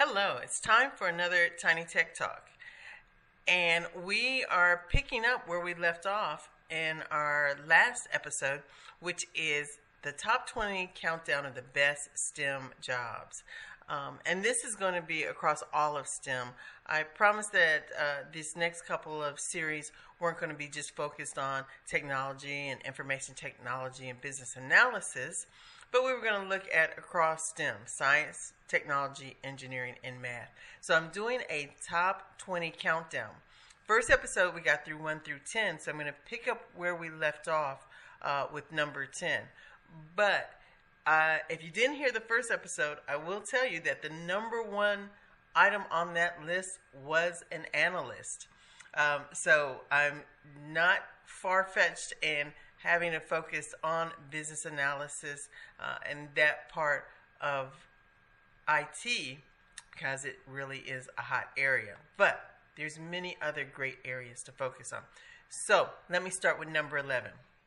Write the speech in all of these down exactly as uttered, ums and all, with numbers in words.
Hello, it's time for another Tiny Tech Talk. And we are picking up where we left off in our last episode, which is the top twenty countdown of the best STEM jobs. Um, and this is going to be across all of STEM. I promised that uh, this next couple of series weren't going to be just focused on technology and information technology and business analysis, but we were going to look at across STEM, science, technology, engineering, and math. So I'm doing a top twenty countdown. First episode, we got through one through ten, so I'm going to pick up where we left off uh, with number ten. But uh, if you didn't hear the first episode, I will tell you that the number one item on that list was an analyst. Um, so I'm not far-fetched in having to focus on business analysis uh, and that part of I T because it really is a hot area. But there's many other great areas to focus on. So let me start with number eleven.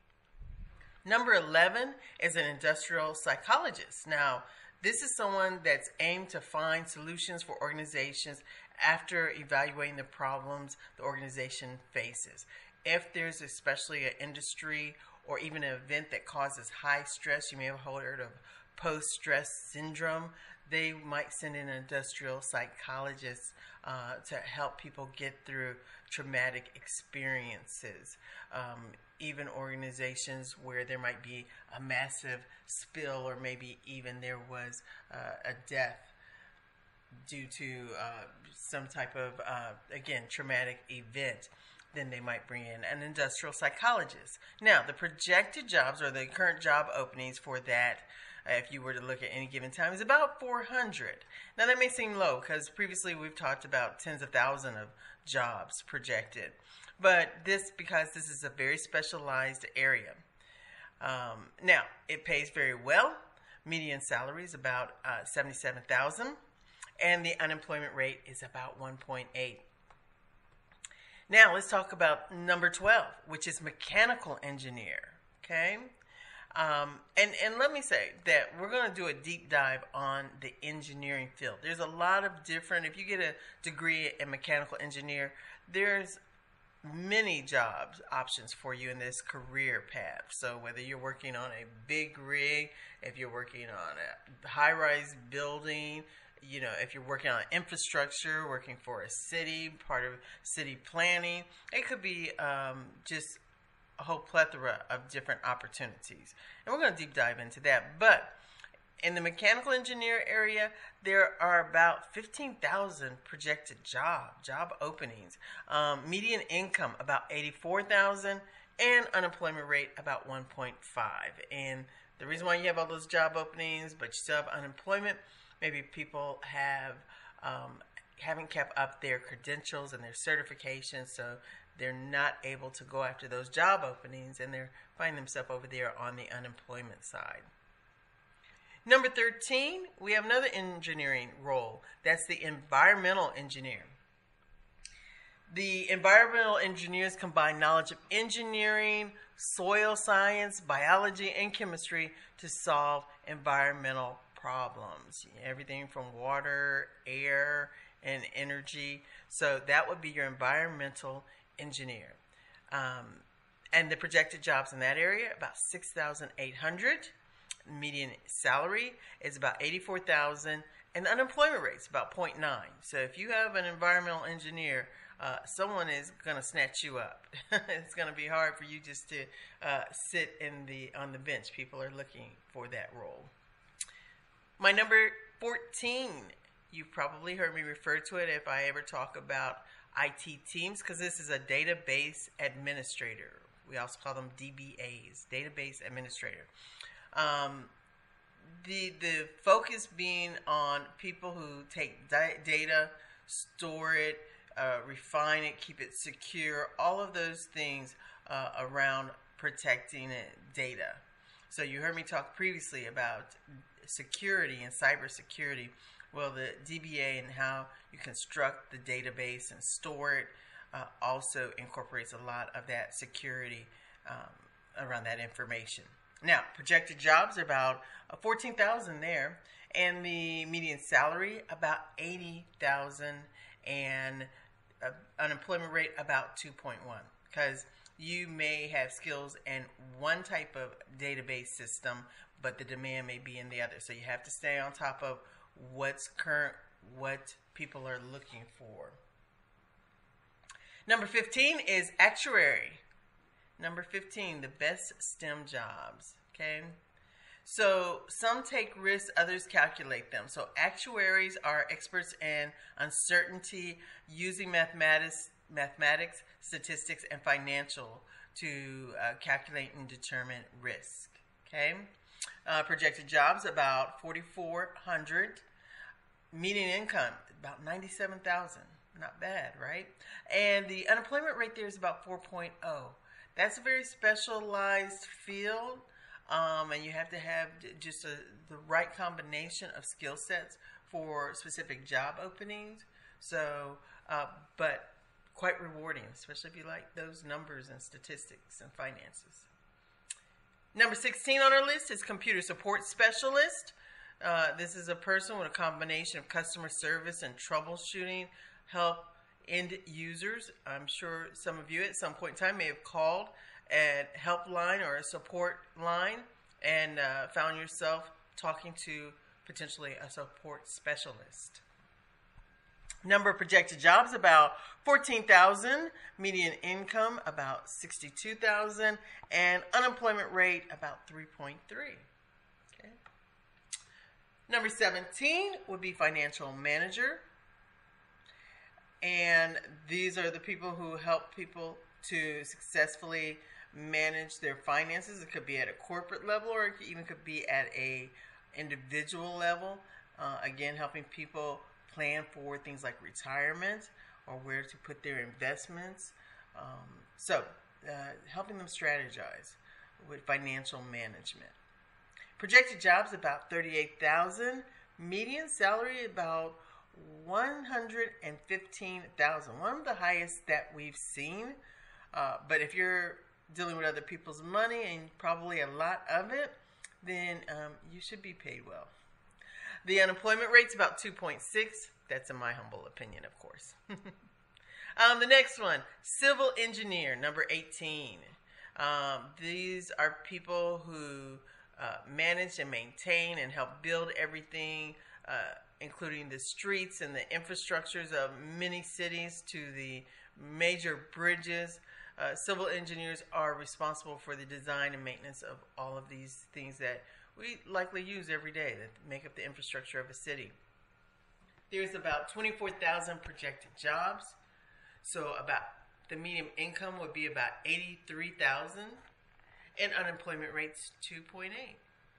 Number eleven is an industrial psychologist. Now, this is someone that's aimed to find solutions for organizations after evaluating the problems the organization faces. If there's especially an industry or even an event that causes high stress, you may have heard of post-stress syndrome, they might send in an industrial psychologist uh, to help people get through traumatic experiences. Um, even organizations where there might be a massive spill or maybe even there was uh, a death due to uh, some type of, uh, again, traumatic event, then they might bring in an industrial psychologist. Now, the projected jobs or the current job openings for that, uh, if you were to look at any given time, is about four hundred. Now, that may seem low because previously we've talked about tens of thousands of jobs projected. But this, because this is a very specialized area. Um, now, it pays very well. Median salary is about uh, seventy-seven thousand dollars, and the unemployment rate is about one point eight. Now, let's talk about number twelve, which is mechanical engineer. Okay? Um, and, and let me say that we're going to do a deep dive on the engineering field. There's a lot of different, if you get a degree in mechanical engineer, there's many jobs options for you in this career path. So whether you're working on a big rig, if you're working on a high-rise building, you know, if you're working on infrastructure, working for a city, part of city planning, it could be um, just a whole plethora of different opportunities. And we're going to deep dive into that. But in the mechanical engineer area, there are about fifteen thousand projected job job openings. Um, median income about eighty-four thousand, and unemployment rate about one point five. And the reason why you have all those job openings, but you still have unemployment, maybe people have um, haven't kept up their credentials and their certifications, so they're not able to go after those job openings, and they're finding themselves over there on the unemployment side. Number thirteen, we have another engineering role. That's the environmental engineer. The environmental engineers combine knowledge of engineering, soil science, biology, and chemistry to solve environmental problems. Everything from water, air, and energy. So that would be your environmental engineer. Um, and the projected jobs in that area, about six thousand eight hundred. Median salary is about eighty-four thousand, and the unemployment rate is about zero point nine. So if you have an environmental engineer, uh, someone is going to snatch you up. It's going to be hard for you just to uh, sit in the on the bench. People are looking for that role. My number fourteen, you've probably heard me refer to it if I ever talk about I T teams, because this is a database administrator. We also call them D B As, database administrator. Um, the the focus being on people who take di- data, store it, uh, refine it, keep it secure, all of those things uh, around protecting it, data. So you heard me talk previously about security and cybersecurity. Well, the D B A and how you construct the database and store it uh, also incorporates a lot of that security um, around that information. Now, projected jobs are about fourteen thousand there, and the median salary about eighty thousand, and uh, unemployment rate about two point one. Because you may have skills in one type of database system, but the demand may be in the other. So you have to stay on top of what's current, what people are looking for. Number fifteen is actuary. Number fifteen, the best STEM jobs. Okay. So some take risks, others calculate them. So actuaries are experts in uncertainty using mathematics, mathematics, statistics, and financial to uh, calculate and determine risk. Okay. Uh, projected jobs about forty-four hundred. Median income about ninety-seven thousand. Not bad, right? And the unemployment rate there is about four point oh. That's a very specialized field, um, and you have to have just a, the right combination of skill sets for specific job openings. So, uh, but quite rewarding, especially if you like those numbers and statistics and finances. Number sixteen on our list is computer support specialist. Uh, this is a person with a combination of customer service and troubleshooting, help end users. I'm sure some of you at some point in time may have called a helpline or a support line and uh, found yourself talking to potentially a support specialist. Number of projected jobs about fourteen thousand, median income about sixty-two thousand, and unemployment rate about three point three. Okay. Number seventeen would be financial manager. And these are the people who help people to successfully manage their finances. It could be at a corporate level, or it even could be at a individual level. Uh, again, helping people plan for things like retirement or where to put their investments. Um, so, uh, helping them strategize with financial management. Projected jobs about thirty-eight thousand. Median salary about one hundred fifteen thousand, one of the highest that we've seen. Uh, but if you're dealing with other people's money, and probably a lot of it, then um, you should be paid well. The unemployment rate's about two point six. That's in my humble opinion, of course. um, the next one, civil engineer, number eighteen. Um, these are people who uh, manage and maintain and help build everything, uh, including the streets and the infrastructures of many cities to the major bridges. Uh, civil engineers are responsible for the design and maintenance of all of these things that we likely use every day that make up the infrastructure of a city. There's about twenty-four thousand projected jobs. So about the median income would be about eighty-three thousand, and unemployment rate's two point eight.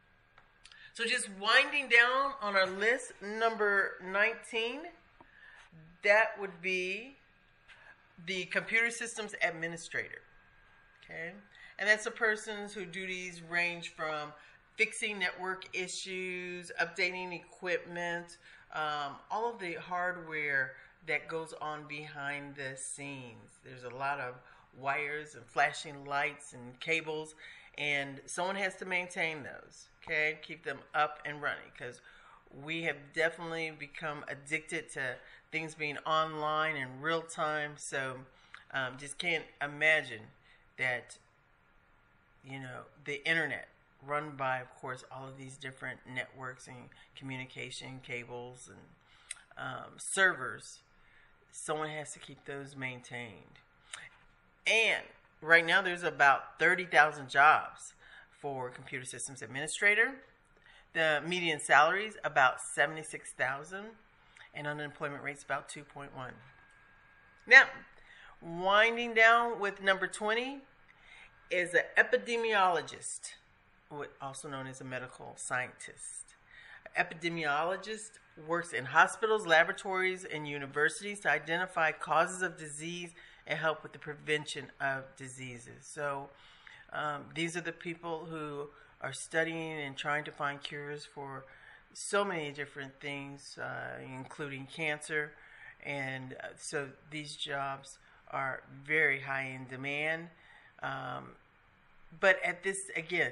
So just winding down on our list, number nineteen, that would be the computer systems administrator. Okay, and that's the persons whose duties range from fixing network issues, updating equipment, um, all of the hardware that goes on behind the scenes. There's a lot of wires and flashing lights and cables, and someone has to maintain those, okay, keep them up and running, because we have definitely become addicted to things being online in real time. So um, just can't imagine that, you know, the internet run by, of course, all of these different networks and communication cables and um, servers. Someone has to keep those maintained. And right now there's about thirty thousand jobs for computer systems administrator. The median salary is about seventy-six thousand, and unemployment rate's about two point one. Now, winding down with number twenty is an epidemiologist, also known as a medical scientist. An epidemiologist works in hospitals, laboratories, and universities to identify causes of disease and help with the prevention of diseases. So um, these are the people who are studying and trying to find cures for so many different things, uh, including cancer. And uh, so these jobs are very high in demand. Um, but at this, again,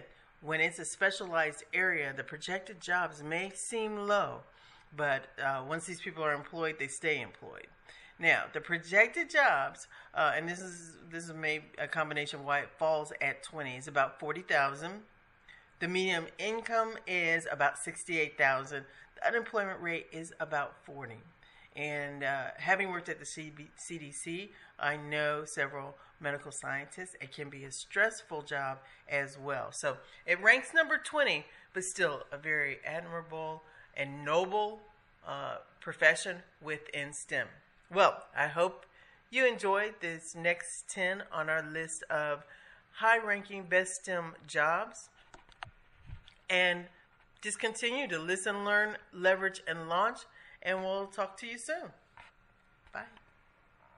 when it's a specialized area, the projected jobs may seem low, but uh, once these people are employed, they stay employed. Now, the projected jobs, uh, and this is this is maybe a combination of why it falls at twenty, is about forty thousand. The median income is about sixty-eight thousand. The unemployment rate is about forty. And uh, having worked at the C D C, I know several medical scientists. It can be a stressful job as well. So it ranks number twenty, but still a very admirable and noble uh, profession within STEM. Well, I hope you enjoyed this next ten on our list of high-ranking best STEM jobs. And just continue to listen, learn, leverage, and launch. And we'll talk to you soon. Bye.